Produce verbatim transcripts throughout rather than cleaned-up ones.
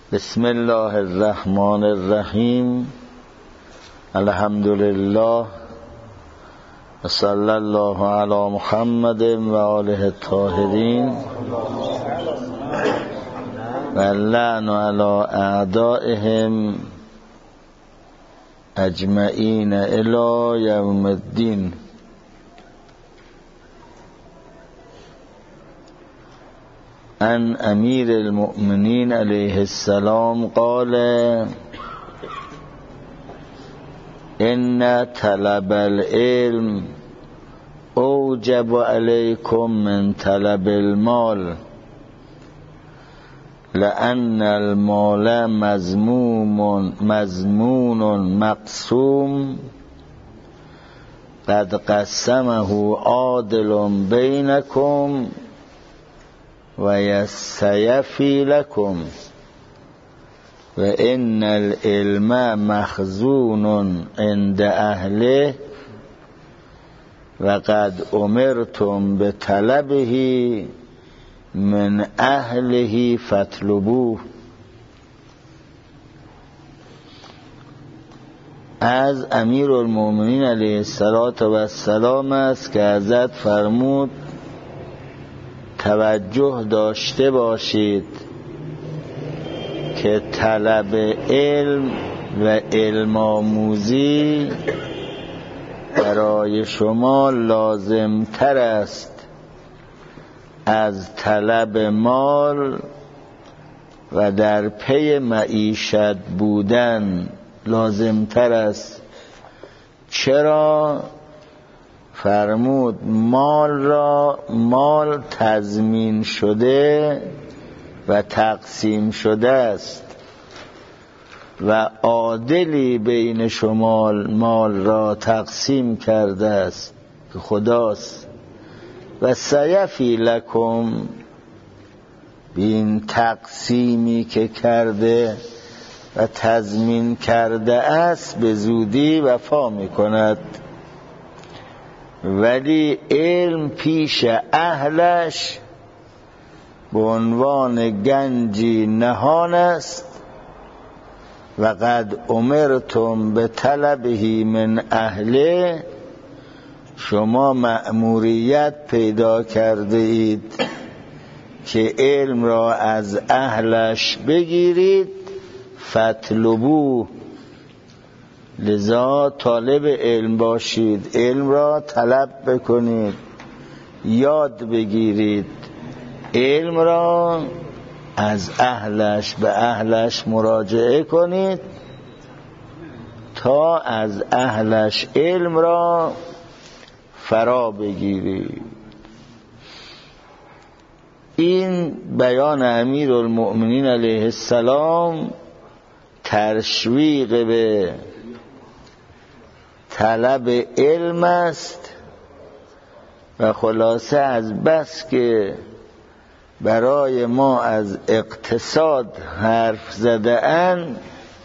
بسم الله الرحمن الرحیم. الحمد لله و صلی الله علی محمد و آله الطاهرین و اللعن علی اعدائهم اجمعین الی یوم الدین. عن امیر المؤمنین علیه السلام قال ان طلب العلم اوجب علیکم من طلب المال لأن المال مذموم مذمون مقسوم قد قسمه عادل بینکم و یستیفی لکم و ان العلم مخزون عند اهله و قد امرتم بطلبه من اهله فاطلبوه. از امیر المؤمنین علیه السلام است که حضرت فرمود توجه داشته باشید که طلب علم و علم آموزی برای شما لازم تر است از طلب مال و در پی معیشت بودن لازم تر است. چرا؟ فرمود مال را مال تضمین شده و تقسیم شده است و عادلی بین شما مال را تقسیم کرده است که خداست. و سیفی لکم، بین تقسیمی که کرده و تضمین کرده است به زودی وفا میکند. ولی علم پیش اهلش به عنوان گنجی نهان است و قد امرتم به طلبه من اهله، شما مأموریت پیدا کرده اید که علم را از اهلش بگیرید. فاطلبوه، لذا طالب علم باشید، علم را طلب بکنید، یاد بگیرید، علم را از اهلش به اهلش مراجعه کنید تا از اهلش علم را فرا بگیرید. این بیان امیر المؤمنین علیه السلام تشویق به طلب علم است و خلاصه از بس که برای ما از اقتصاد حرف زده اند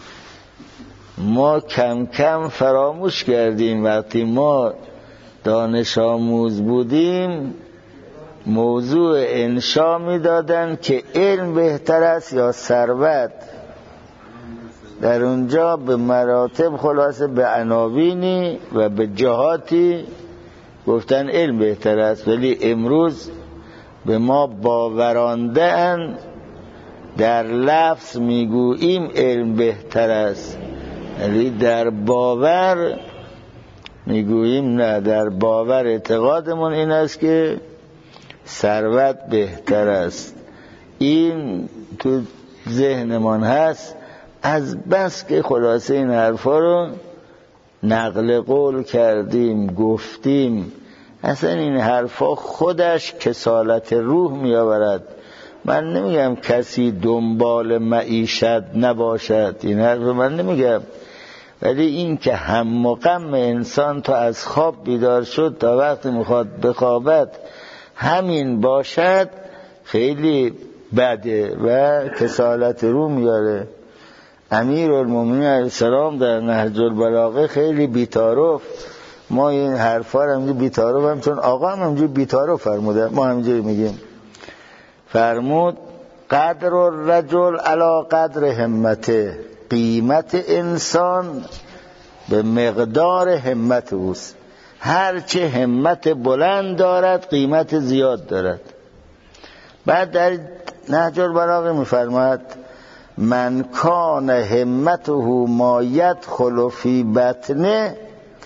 ما کم کم فراموش کردیم. وقتی ما دانش آموز بودیم موضوع انشا می دادن که علم بهتر است یا ثروت. در اونجا به مراتب خلاصه به عناوینی و به جهاتی گفتن علم بهتر است. ولی امروز به ما باورانده اند در لفظ میگوییم علم بهتر است ولی در باور میگوییم نه. در باور اعتقادمون این است که ثروت بهتر است. این تو ذهنمان هست از بس که خلاصه این حرفا رو نقل قول کردیم گفتیم. اصلا این حرفا خودش کسالت روح می آورد. من نمیگم کسی دنبال معیشت نباشد، این حرف من نمیگم، ولی این که هم و غم انسان تا از خواب بیدار شد تا وقتی میخواد بخوابد همین باشد خیلی بده و کسالت روح میاره. امیر المؤمنین علیه السلام در نهج البلاغه خیلی بی‌تعارف، ما این حرفا رو همینجوری بی‌تعارف هم چون آقا هم همینجوری بی‌تعارف فرموده ما همینجوری میگیم. فرمود قدر الرجل علی قدر همته، قیمت انسان به مقدار همت اوست. هرچه همت بلند دارد قیمت زیاد دارد. بعد در نهج البلاغه می‌فرماید من کان همته ما یدخل فی بطنه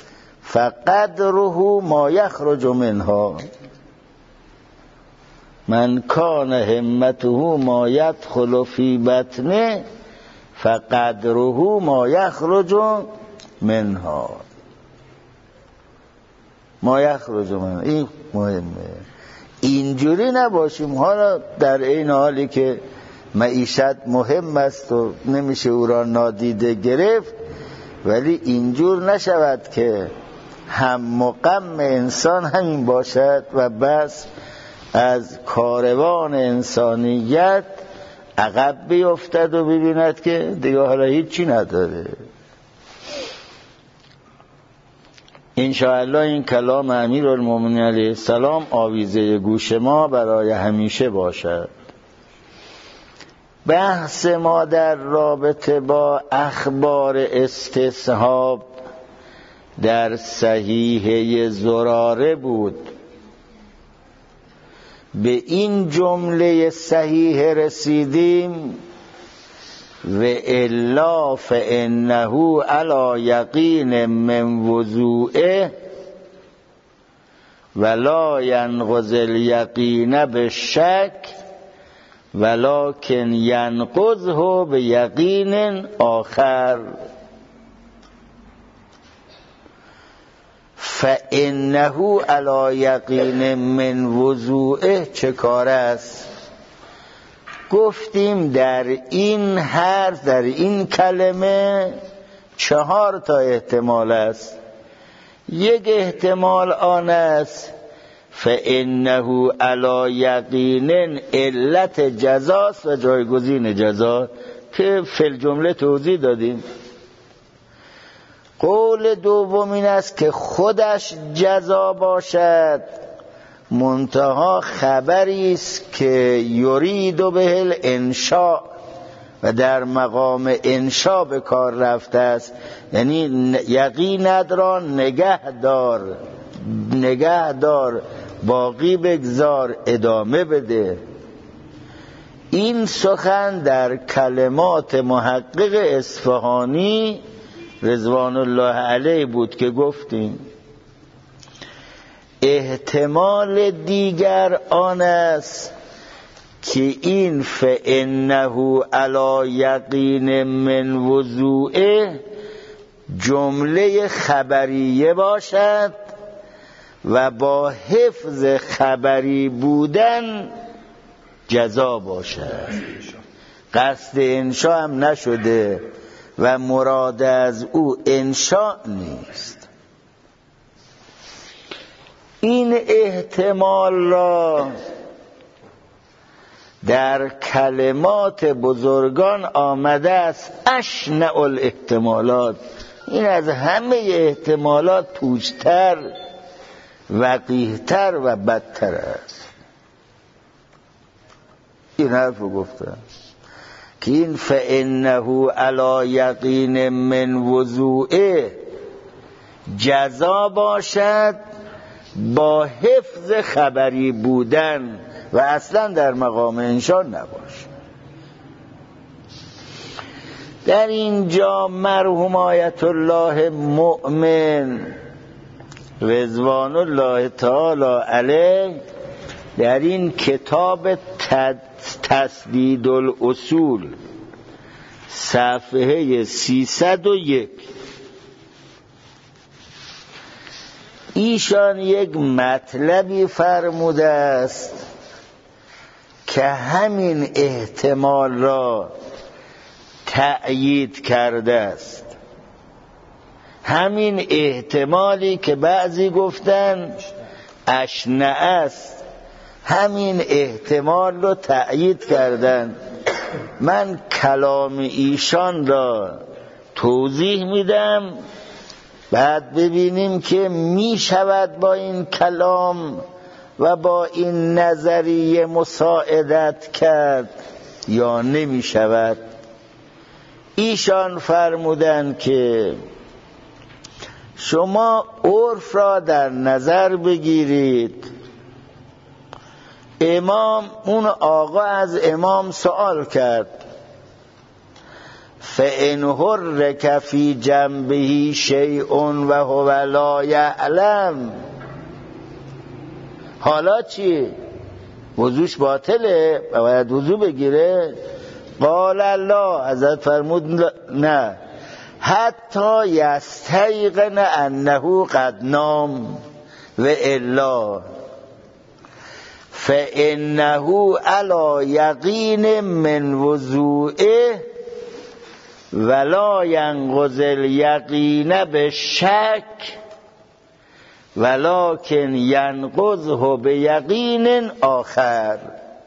فقدره ما یخرج منها. من کان همته ما یدخل فی بطنه فقدره ما یخرج منها. ما یخرج منها، این مهمه. اینجوری نباشیم حالا در این حالی که معیشت مهم است و نمیشه او را نادیده گرفت، ولی اینجور نشود که هم و غم انسان همین باشد و بس از کاروان انسانیت عقب بیفتد و ببیند که دیگه حالا هیچی نداره. انشاءالله این کلام امیرالمومنین علیه السلام آویزه گوش ما برای همیشه باشد. بحث ما در رابطه با اخبار استصحاب در صحیحه زراره بود. به این جمله صحیح رسیدیم و الا فانه علی یقین من وضوعه ولا ینقض الیقین بالشک ولکن ینقضه بیقین آخر. فانه علی یقین من وضوعه چه کار است؟ گفتیم در این حرف، در این کلمه چهار تا احتمال است. یک احتمال آن است فانه علی یقین علت جزاست و جایگزین جزا که فی الجمله توضیح دادیم. قول دوم این است که خودش جزا باشد، منتها خبری است که یرید به الانشاء و در مقام انشاء به کار رفته است، یعنی یقینت را نگه دار، نگه دار، باقی بگذار، ادامه بده. این سخن در کلمات محقق اصفهانی رضوان الله علیه بود که گفتیم. احتمال دیگر آن است که این فانه علی یقین من وضوعه جمله خبریه باشد و با حفظ خبری بودن جزا باشد. قصد انشاء هم نشده و مراد از او انشاء نیست. این احتمال را در کلمات بزرگان آمده است اشنع الاحتمالات. این از همه احتمالات پوچتر، وقیحتر و بدتر است. این حرف رو گفتم که این فانه علی یقین من وضوعه جزا باشد با حفظ خبری بودن و اصلا در مقام انشاء نباشد. در اینجا مرحوم آیت الله مؤمن رضوان الله تعالی علیه در این کتاب تسدید الاصول صفحه سیصد و یک ایشان یک مطلبی فرموده است که همین احتمال را تأیید کرده است. همین احتمالی که بعضی گفتن اشنع است، همین احتمال رو تأیید کردن. من کلام ایشان را توضیح میدم، بعد ببینیم که می شود با این کلام و با این نظریه مساعدت کرد یا نمی شود؟ ایشان فرمودند که شما عرف را در نظر بگیرید. امام، اون آقا از امام سوال کرد فَإِنْ حُرِّكَ فِي جَنْبِهِ شَيْءٌ وَهُوَ لَا يَعْلَمُ، حالا چی؟ وضوش باطله و باید وضو بگیره؟ قال الله، حضرت فرمود نه، حتی یستیقن انه قد نام و الا فانه علی یقین من وضوئه ولا ینقض الیقین بالشک ولکن ینقضه بیقین آخر.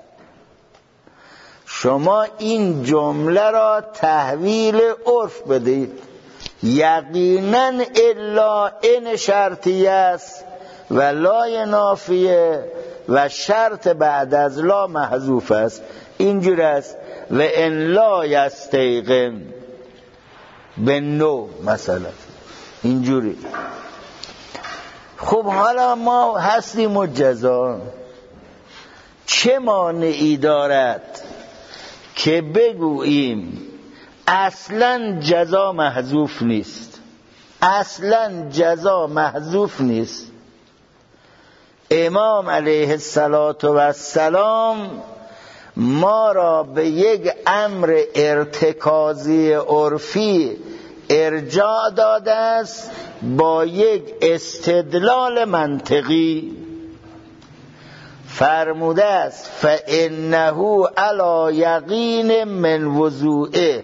شما این جمله را تحویل عرف بدید. یقینا الا این شرطی است و لا نافیه و شرط بعد از لا محذوف است. اینجور است و ان لا یستیقن به نو مثلا اینجوری. خب حالا ما هستیم و جزا، چه مانعی دارد که بگوییم اصلا جزا محذوف نیست؟ اصلا جزا محذوف نیست. امام علیه السلام ما را به یک امر ارتکازی عرفی ارجاع داده است با یک استدلال منطقی. فرموده است فانه علی یقین من وضوئه،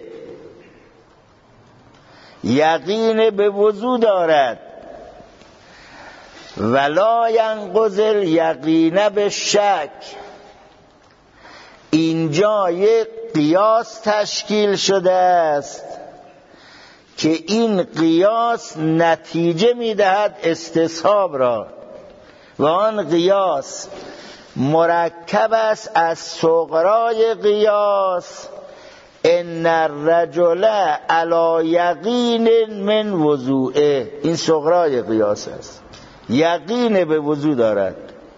یقین به وضو دارد، ولا ینقض الیقین بالشک. اینجا یک قیاس تشکیل شده است که این قیاس نتیجه میدهد استصحاب را و آن قیاس مرکب است از صغرای قیاس ان الرجل علی یقین من وضوئه. این صغرای قیاس است، یقین به وضو دارد.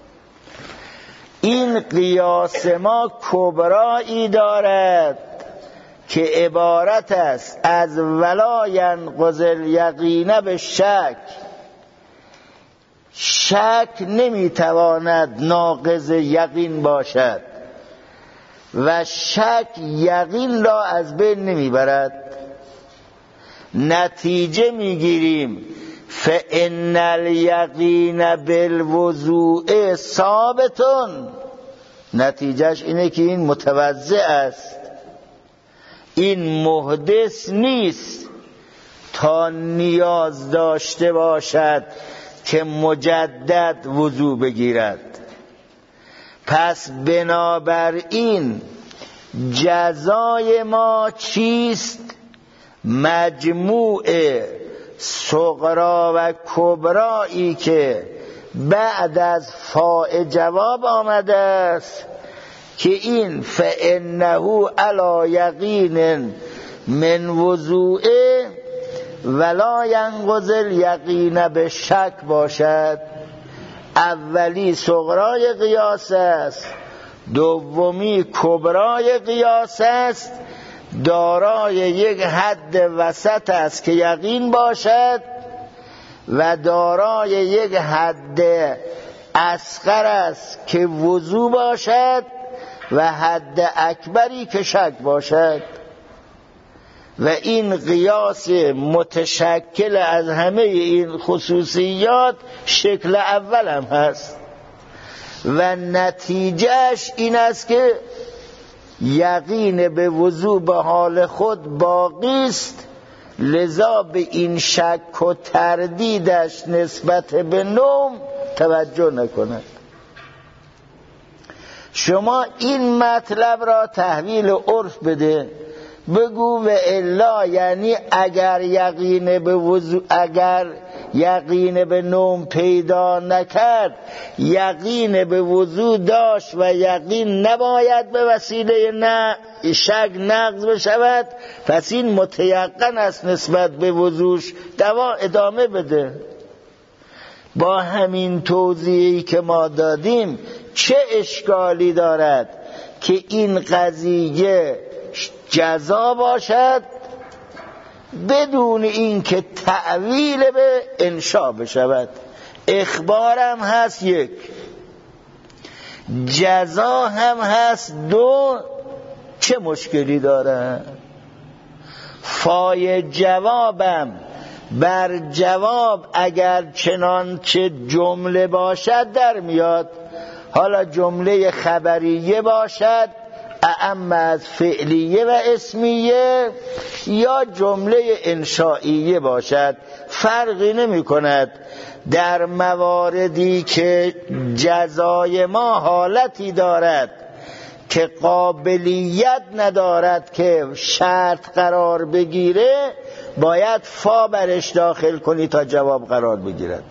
این قیاس ما کبرایی دارد که عبارت است از ولا ینقض الیقین بالشک. شک نمیتواند ناقض یقین باشد و شک یقین را از بین نمیبرد. نتیجه میگیریم فان الیقین بالوضوء ثابتون. نتیجهش اینه که این متوضع است، این محدث نیست تا نیاز داشته باشد که مجدد وضو بگیرد. پس بنابراین جزای ما چیست؟ مجموع صغرا و کبرایی که بعد از فاء جواب آمده است که این فانه علی یقین من وضوئه ولا ینقض الیقین بالشک باشد. اولی صغرای قیاس است، دومی کبرای قیاس است، دارای یک حد وسط است که یقین باشد و دارای یک حد اصغر است که وضو باشد و حد اکبری که شک باشد. و این قیاس متشکل از همه این خصوصیات شکل اول هم هست و نتیجهش این است که یقین به وضو به حال خود باقی است، لذا به این شک و تردیدش نسبت به نوم توجه نکند. شما این مطلب را تحویل عرف بده، بگو و الا، یعنی اگر یقین به وضو اگر یقین به نوم پیدا نکرد، یقین به وضو داشت و یقین نباید به وسیله نه شک نقض بشود، پس این متیقن است نسبت به وضوش دوا ادامه بده. با همین توضیحی که ما دادیم چه اشکالی دارد که این قضیه جزا باشد بدون این که تعویل به انشا بشود؟ اخبارم هست یک، جزا هم هست دو، چه مشکلی داره؟ فای جوابم بر جواب اگر چنانچه جمله باشد در میاد، حالا جمله خبریه باشد اعم از فعلیه و اسمیه یا جمله انشائیه باشد، فرقی نمی کند. در مواردی که جزای ما حالتی دارد که قابلیت ندارد که شرط قرار بگیره، باید فا برش داخل کنی تا جواب قرار بگیرد.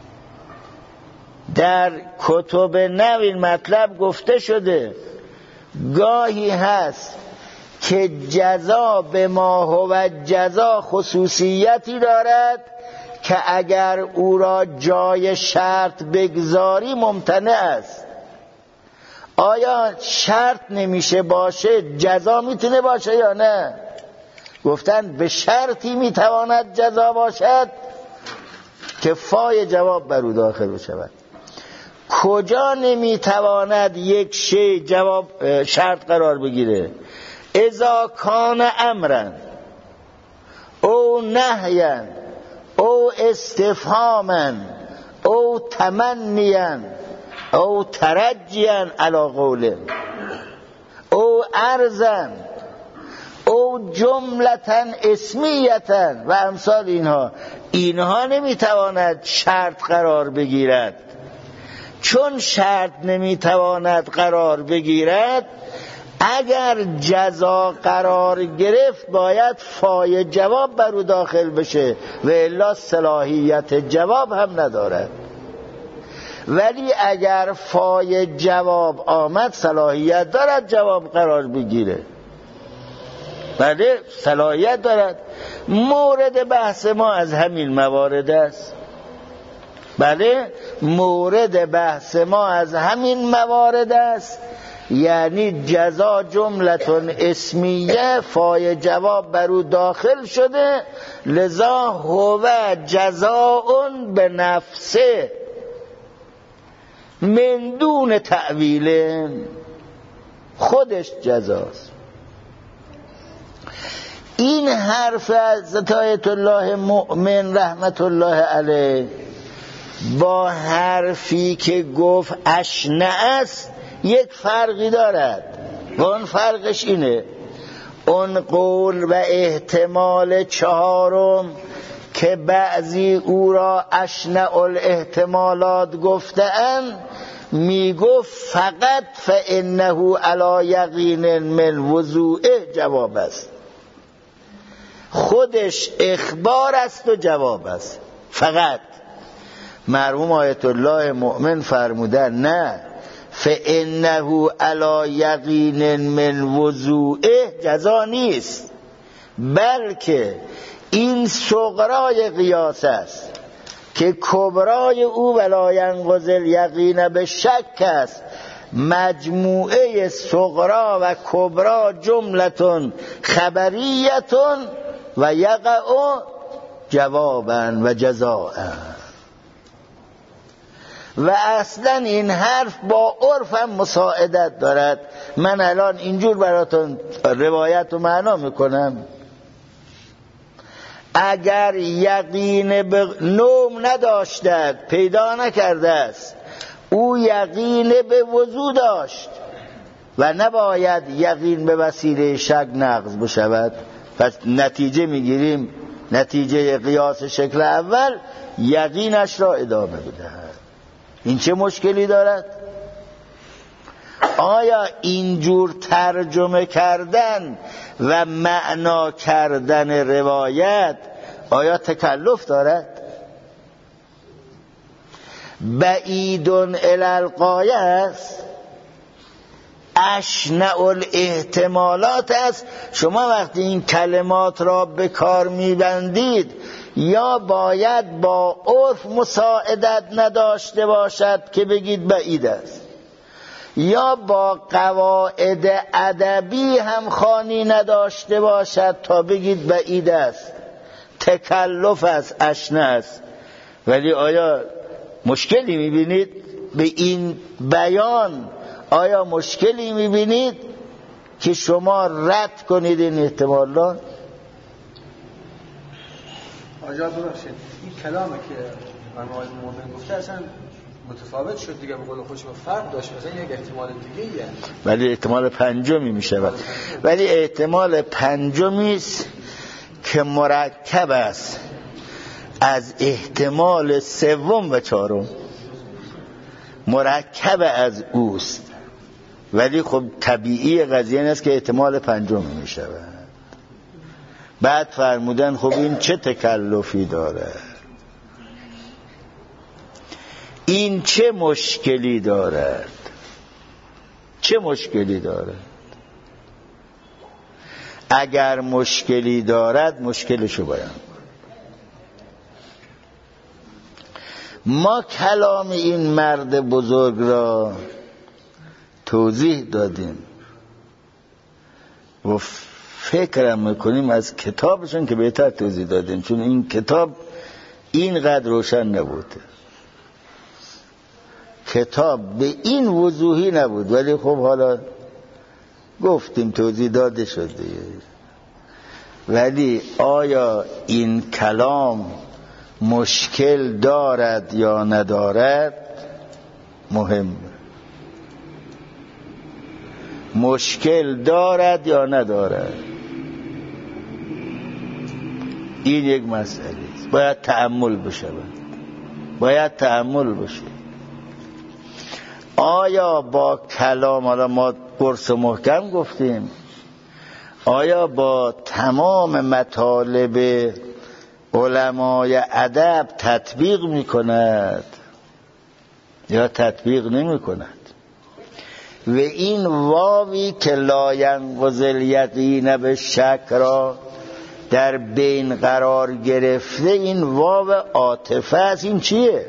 در کتب نو این مطلب گفته شده. گاهی هست که جزا به ما هو جزا خصوصیتی دارد که اگر او را جای شرط بگذاری ممتنع است. آیا شرط نمیشه باشه جزا میتونه باشه یا نه؟ گفتن به شرطی میتواند جزا باشد که فای جواب بر او داخل بشود. کجا نمیتواند یک شی جواب شرط قرار بگیره؟ اذا کان امرن او نهین او استفهامن او تمنین او ترجین علی قوله او ارزن او جملتن اسمیتن و امثال اینها. اینها نمیتواند شرط قرار بگیرد. چون شرط نمیتواند قرار بگیرد، اگر جزا قرار گرفت باید فای جواب بر او داخل بشه و الا صلاحیت جواب هم ندارد. ولی اگر فای جواب آمد صلاحیت دارد جواب قرار بگیره. بله صلاحیت دارد. مورد بحث ما از همین موارد است. بله مورد بحث ما از همین موارد است. یعنی جزا جملتون اسمیه، فای جواب بر او داخل شده، لذا هو جزاء به نفسه من دون تعویل، خودش جزاست. این حرف از آیت الله مؤمن رحمت الله علیه با حرفی که گفت اشنع است یک فرقی دارد و اون فرقش اینه: اون قول و احتمال چهارم که بعضی او را اشنع الاحتمالات گفتند، می گفت فقط فانه علی یقین من وضوعه جواب است، خودش اخبار است و جواب است فقط. مرحوم آیت الله مؤمن فرمودن نه، فانه علی یقین من وضوعه جزا نیست، بلکه این صغرای قیاس است که کبرای او ولا ینقض الیقین به شک است. مجموعه صغرا و کبرا جملتون خبریتون و یقع جوابا و جزاء. و اصلا این حرف با عرف هم مساعدت دارد. من الان اینجور براتون روایت و معنا میکنم: اگر یقین به نوم نداشتد، پیدا نکرده است، او یقین به وضو داشت و نباید یقین به وسیله شک نقض بشود، پس نتیجه میگیریم نتیجه قیاس شکل اول یقینش را ادامه بدهد. این چه مشکلی دارد؟ آیا اینجور ترجمه کردن و معنا کردن روایت آیا تکلف دارد؟ بعیدون الی الغایه است، اشنع الاحتمالات است. شما وقتی این کلمات را به کار میبندید یا باید با عرف مساعدت نداشته باشد که بگید بعید است، یا با قواعد ادبی هم خوانی نداشته باشد تا بگید بعید است. تکلف است، اشنع است. ولی آیا مشکلی میبینید به این بیان؟ آیا مشکلی میبینید که شما رد کنید این احتمالات؟ آجا ببخشید این کلامه که من آقای مومن گفته اصلا متفاوت شد دیگه، به قول خودش فرق داشت، مثلا یک احتمال دیگه ایه، ولی احتمال پنجمی میشه. ولی احتمال پنجمی است که مرکب است از احتمال سوم و چهارم، مرکب از اوست. ولی خب طبیعی قضیه این است که احتمال پنجمی میشه. بعد فرمودن خب این چه تکلفی داره، این چه مشکلی دارد، چه مشکلی دارد؟ اگر مشکلی دارد مشکلشو بیان. ما کلام این مرد بزرگ را توضیح دادیم و فکرم میکنیم از کتابشون که بهتر توضیح دادیم، چون این کتاب اینقدر روشن نبود، کتاب به این وضوحی نبود. ولی خب حالا گفتیم توضیح داده شده. ولی آیا این کلام مشکل دارد یا ندارد مهم، مشکل دارد یا ندارد، این یک مسئله است. باید تأمل بشه، باید تأمل بشه. آیا با کلام، حالا ما قرص محکم گفتیم، آیا با تمام مطالب علمای ادب تطبیق میکند یا تطبیق نمیکند؟ و این واوی که لا ینقض الیقین به شک را در بین قرار گرفته، این واو عاطفه است. این چیه؟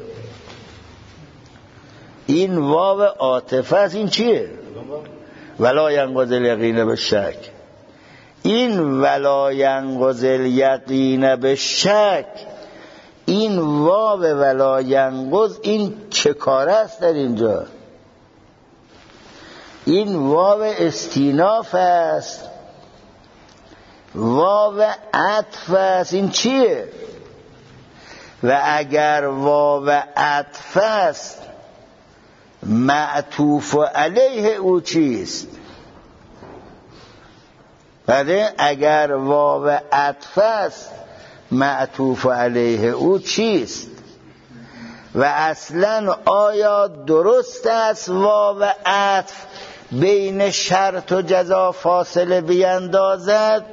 این واو عاطفه است. این چیه؟ ولا ینقض الیقین به شک. این ولا ینقض الیقین به شک، این واو ولا ینقض، این چه کار است در اینجا؟ این واو استیناف است، واو عطف است. این چیه؟ و اگر واو عطف است معطوف علیه او چیست؟ بله، اگر واو عطف است معطوف علیه او چیست؟ و اصلا آیا درست است واو عطف بین شرط و جزا فاصله بیندازد،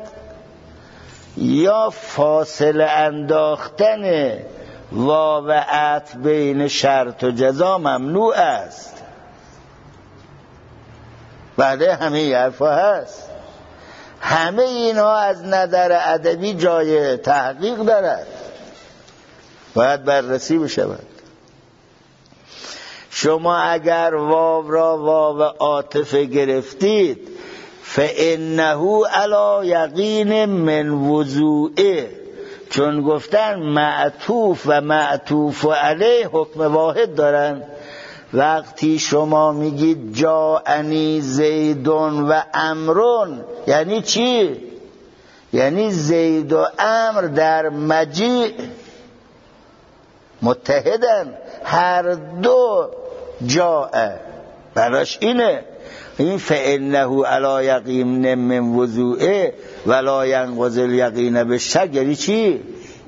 یا فاصله انداختن واو عطف بین شرط و جزا ممنوع است؟ بله، همه حرفا هست. همه اینها از نظر ادبی جای تحقیق دارد، باید بررسی بشود. شما اگر واو را واو عاطفه گرفتید، فانه علی یقین من وضوعه، چون گفتن معطوف و معطوف علیه حکم واحد دارن. وقتی شما میگید جاءنی زیدون و امرون، یعنی چی؟ یعنی زید و امر در مجیع متحدن، هر دو جاء، براش اینه. این فانه علی یقین من وضوعه ولا ینقض الیقین بالشک، یعنی چی؟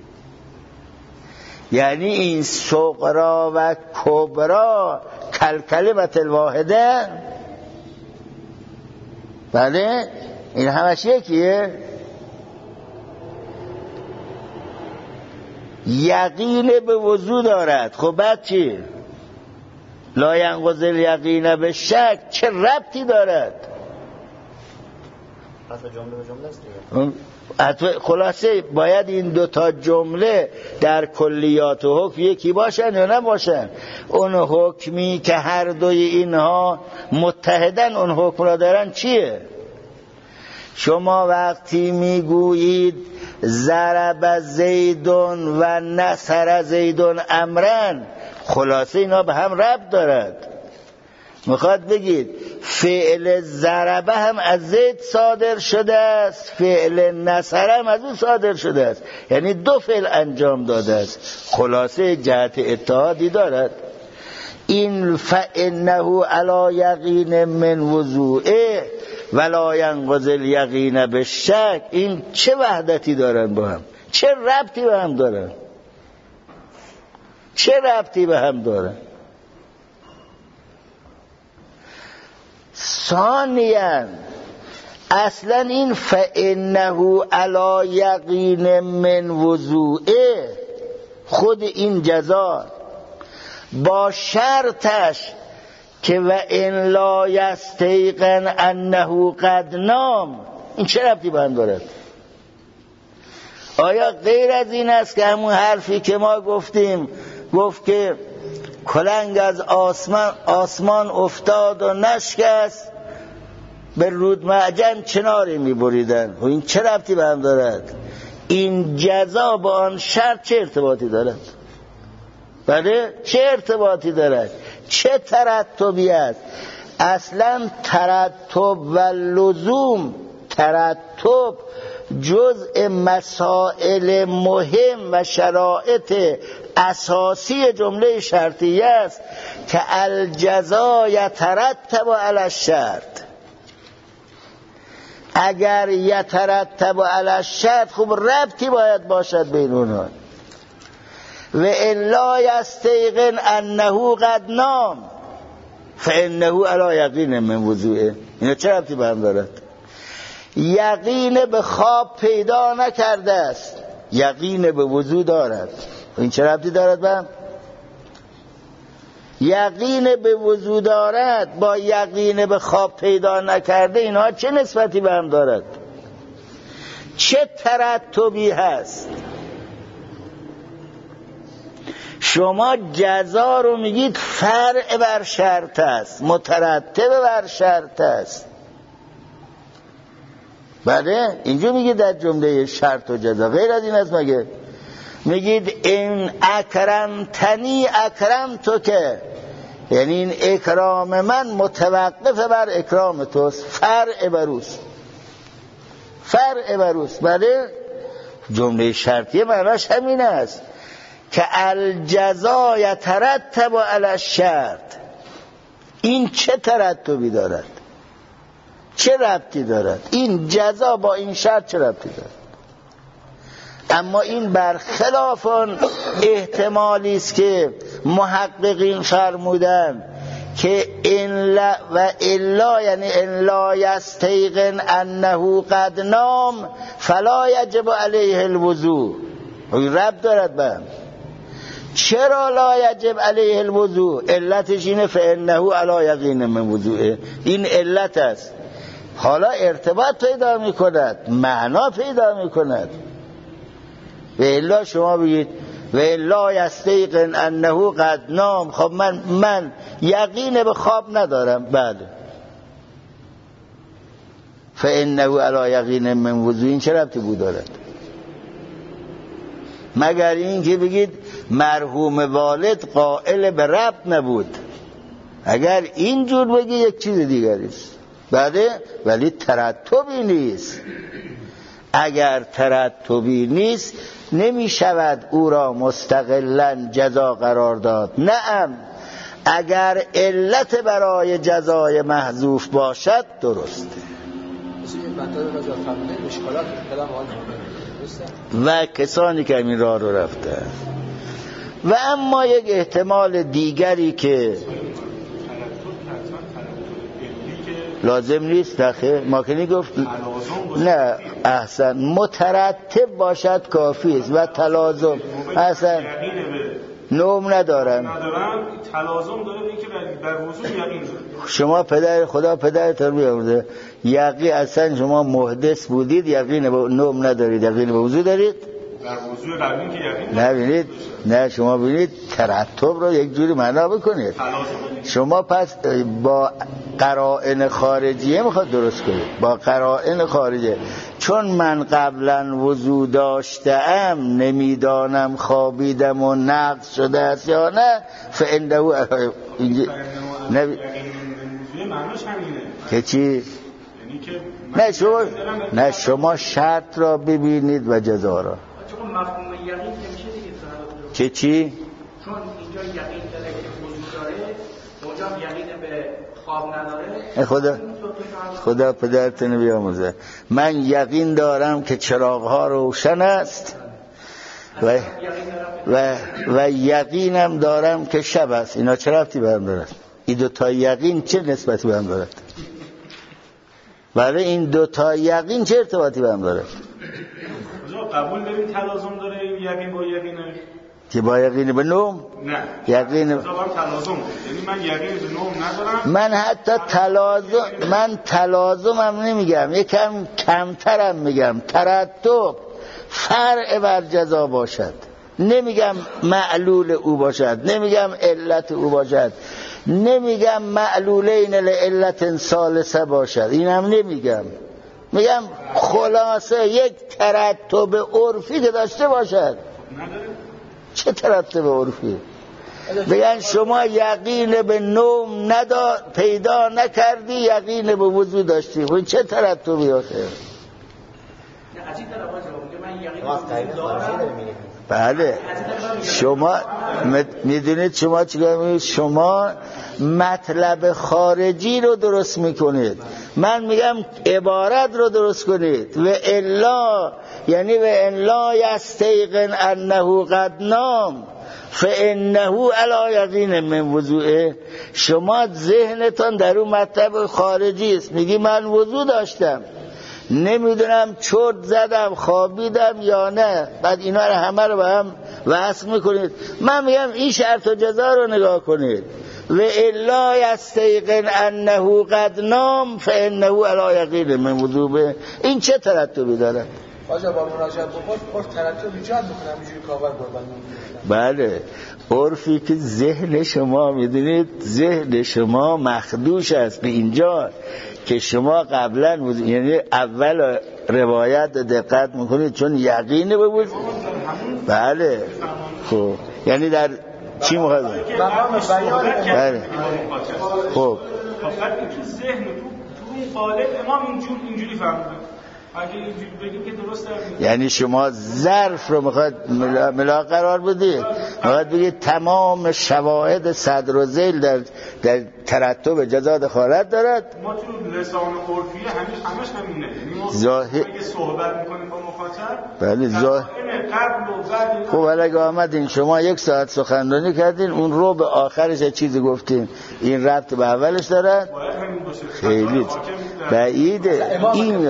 یعنی این صغرا و کبرا کلکلمت الواحده، بله این همش یکیه. یقین به وضو دارد. خب بعد چی؟ لا ینقض الیقین به شک چه ربطی دارد؟ پس جمله به جمله است. خلاصه باید این دوتا جمله در کلیات و حکم یکی باشن یا نباشن. اون حکمی که هر دوی اینها متحدن اون حکم را دارن چیه؟ شما وقتی میگویید ضرب زیدون و نصر زیدون امرن، خلاصه اینا به هم ربط دارد. میخواد بگید فعل ضربه هم از زید صادر شده است، فعل نصر هم از اون صادر شده است، یعنی دو فعل انجام داده است. خلاصه جهت اتحادی دارد. این فانه علی یقین من وضوئه ولا ینقض الیقین بالشک، این چه وحدتی دارن با هم؟ چه ربطی به هم دارن؟ چه ربطی به هم دارن؟ ثانیاً اصلا این فانه علی یقین من وضوئه، خود این جزا با شرطش که و ان لا یستیقن انه قد نام، این چه ربطی به هم دارد؟ آیا غیر از این است که همون حرفی که ما گفتیم، گفت که کلنگ از آسمان آسمان افتاد و نشکست، به رود معجن چناری میبریدن، و این چه ربطی به هم دارد؟ این جزا با آن شرط چه ارتباطی دارد؟ بله چه ارتباطی دارد؟ چه ترتبی است؟ اصلا ترتب و لزوم، ترتب جزء مسائل مهم و شرایط اساسی جمله شرطیه است که الجزا یترتب علی الشرط. اگر یترتب علی الشرط خب ربطی باید باشد بین اونها. و الا یستیقن انه قد نام فانه علی یقین من وضوئه، اینا چه ربطی به هم دارد؟ یقین به خواب پیدا نکرده است، یقین به وضو دارد، این چه ربطی دارد به هم؟ یقین به وضو دارد با یقین به خواب پیدا نکرده، اینها چه نسبتی به هم دارد؟ چه ترتبی هست؟ شما جزا رو میگید فرع بر شرط است، مترتب بر شرط است. بله اینجا میگید در جمله شرط و جزا، غیر از این است مگه؟ میگید این اکرمتنی اکرمتو، که یعنی این اکرام من متوقف بر اکرام توست، فرع بروست، فرع بروست. بله جمله شرطیه معناش همین است که الجزا یترتب علی الشرط. این چه ترتبی دارد؟ چه ربطی دارد؟ این جزا با این شرط چه ربطی دارد؟ اما این برخلاف آن احتمالی است که محققین فرمودن که ان لا و الا، یعنی ان لا یستیقن انه قد نام فلا یجب علیه الوضوء. این ربط دارد به هم. چرا لا یجب علیه الوضوء؟ علتش اینه فانه علی یقین من وضوئه، این علت است. حالا ارتباط پیدا می کند، معنا پیدا می کند. و الا شما بگید و الا یستیقن انه قد نام، خب من من یقین به خواب ندارم، بله فانه علی یقین من وضوء، این چه ربطی بود دارد؟ مگر این که بگید مرحوم والد قائل به ربط نبود. اگر اینجور بگی یک چیز دیگری است، بله ولی ترتبی نیست. اگر ترتبی نیست نمی شود او را مستقلا جزا قرار داد. نعم اگر علت برای جزای محذوف باشد درست. و کسانی که این راه رو رفته. و اما یک احتمال دیگری که لازم نیست نخه ماکنی گفت نه احسن مترتب باشد کافی است و تلازم احسن نوم ندارن تلازم داره اینکه بر وضو یقین داره. شما پدر خدا پدرتون بیامرزه یقین اصلا شما محدث بودید یقین به نوم ندارید یقین به وضو دارید در وضو قبلی که یقین نبینید نه شما ببینید ترتب رو یک جوری معنا بکنید شما پس با قرائن خارجیه میخواد درست کنید با قرائن خارجیه چون من قبلا وضو داشتم نمیدانم خوابیدم و نقض شده است یا نه فعنده اینجا نبی... که چی؟ نه شما نه شما شرط را ببینید و جزا را مفهوم یقین نمیشه دیگه چه چی؟ چون اینجا یقین داره که وجود داره اونجا یقین به خواب نداره خدا خدا پدرتون بیاموزه من یقین دارم که چراغ‌ها روشن است و و و یقینم دارم که شب است اینا چه ربطی به هم دارد این دو تا یقین چه نسبتی به هم دارد برای این دو تا یقین چه ارتباطی به هم دارد قبول داریم تلازم داره این یقین با یقینه که با یقین به نوم نه یقین تلازم یعنی من یقین به نوم ندارم من حتی تلازم من تلازمم نمیگم یکم کمترم میگم ترتب فرع بر جزا باشد نمیگم معلول او باشد نمیگم علت او باشد نمیگم معلولین لعلت ثالثه باشد اینم نمیگم میگم خلاصه یک ترتب عرفی که داشته باشد چه ترتب عرفی بگن شما یقین به نوم ندا پیدا نکردی یقین به وضو داشتی خب چه ترتبی آخه بله شما میدونید شما چیکار میکنید شما مطلب خارجی رو درست میکنید من میگم عبارت رو درست کنید و الا یعنی و الا یستیقن انه قد نام فانه علی یقین من وضوءه شما ذهنتون در اون مطلب خارجی است میگی من وضو داشتم نمیدونم چرت زدم خوابیدم یا نه بعد اینا رو همه رو به هم وصل میکنید من میگم این شرط و جزا رو نگاه کنید و الا یستیقن انه قد نام فانه علی یقین من وضوءه این چه ترتبی داره آجا با مراجعه با ترتب ایجاد میکنم اینجوری کاور قربان بله عرفی که ذهن شما میدونید ذهن شما مخدوش است به اینجا که شما قبلا یعنی اول روایت دقت میکنید چون یقین به بود بله خب یعنی در چی مخاطب بله خب فقط تو ذهن تو تو قالب امام اینجوری اینجوری فهمیده اگه اینجوری بگیم که درست است یعنی شما ظرف رو میخواد ملا, ملا قرار بدید میخواد بگید تمام شواهد صدر و ذیل در در ترتب جزا دخالت دارد ما تو لسان عرفی همش همش همینه یعنی ما ظاهر اگه صحبت میکنیم با مخاطب بله ظاهر قبل و بعد خب اگه آمدین شما یک ساعت سخنرانی کردین اون رو به آخرش چیزی گفتین این ربط به اولش دارد خیلی بعیده این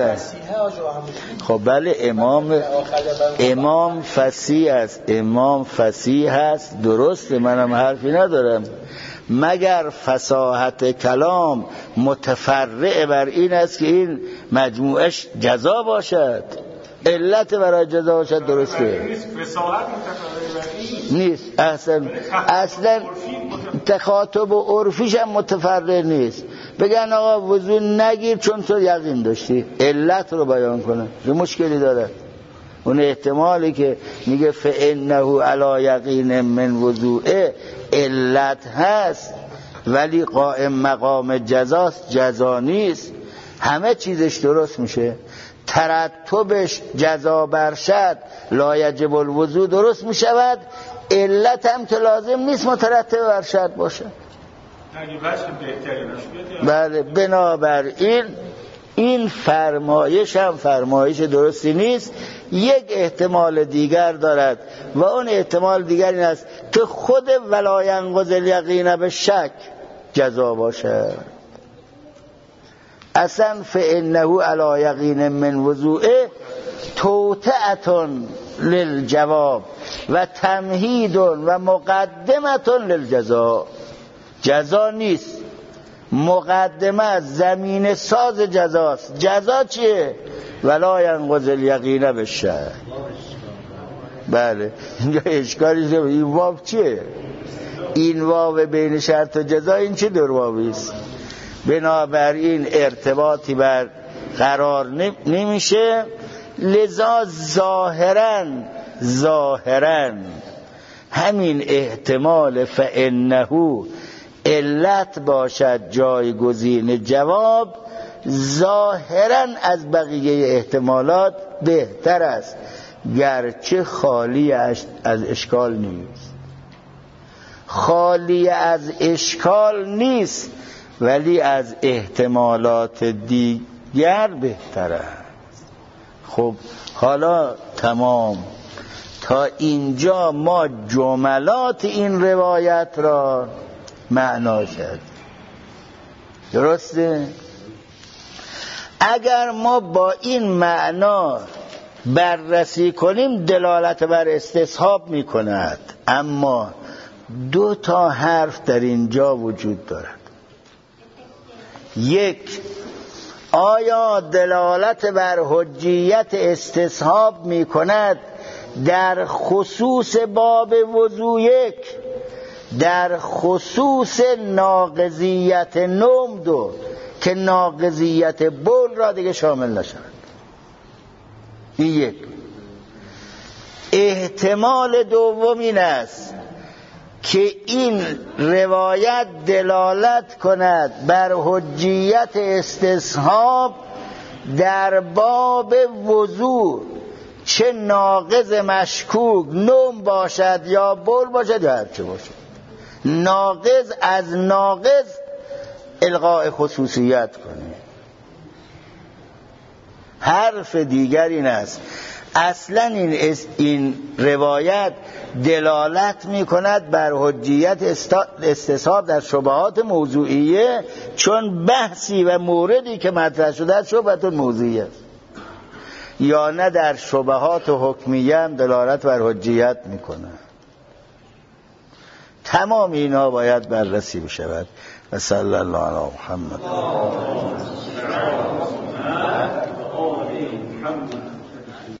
خب بله امام امام فصیح است امام فصیح است درسته منم حرفی ندارم مگر فصاحت کلام متفرع بر این است که این مجموعش جزا باشد علت برای جزا باشد درسته فصاحت متفرع بر این نیست اصلا اصلا تخاطب و عرفیش هم متفرع نیست بگن آقا وضو نگیر چون تو یقین داشتی علت رو بیان کنه چه مشکلی داره اون احتمالی که میگه فانه علی یقین من وضوءه علت هست ولی قائم مقام جزاست جزا نیست همه چیزش درست میشه ترتبش جزا برشد لا یجب الوضوء درست میشود علت هم که لازم نیست مترتب برشد باشه بله بنابراین این فرمایش هم فرمایش درستی نیست یک احتمال دیگر دارد و اون احتمال دیگر این است که خود ولا ینقض الیقین به شک جزا باشد اصلا فانه علی یقین من وضوعه توطئة للجواب و تمهید و مقدمة للجزاء. جزا نیست، مقدمه از زمین ساز جزاست. جزا چیه؟ ولا ینقض الیقین بالشک. بله اینجا اشکالی نیست. این واو چیه؟ این واو بین شرط و جزا این چه در واوی است؟ بنابراین ارتباطی بر قرار نمیشه. لذا ظاهرا ظاهرا همین احتمال فانه علت باشد جایگزین جواب ظاهرا از بقیه احتمالات بهتر است، گرچه خالی از اشکال نیست. خالی از اشکال نیست ولی از احتمالات دیگر بهتر است. خب حالا تمام. تا اینجا ما جملات این روایت را معنا کردیم. درسته؟ اگر ما با این معنا بررسی کنیم دلالت بر استصحاب می کند، اما دو تا حرف در اینجا وجود دارد. یک، آیا دلالت بر حجیت استصحاب می کند در خصوص باب وضو یک، در خصوص ناقضیت نوم دو، که ناقضیت بول را دیگه شامل نشود. این یک. احتمال دوم این است که این روایت دلالت کند بر حجیت استصحاب در باب وضو، چه ناقض مشکوک نوم باشد یا بول باشد یا هرچه باشد. ناقض از ناقض الغاء خصوصیت کنه. حرف دیگر این است اصلا این, این روایت دلالت می کند بر حجیت استصحاب در شبهات موضوعیه، چون بحثی و موردی که مطرح شده است شبهات موضوعیه است، یا نه در شبهات حکمیه هم دلالت بر حجیت می کند. تمام اینا باید بررسی بشود. و صلی الله علی محمد.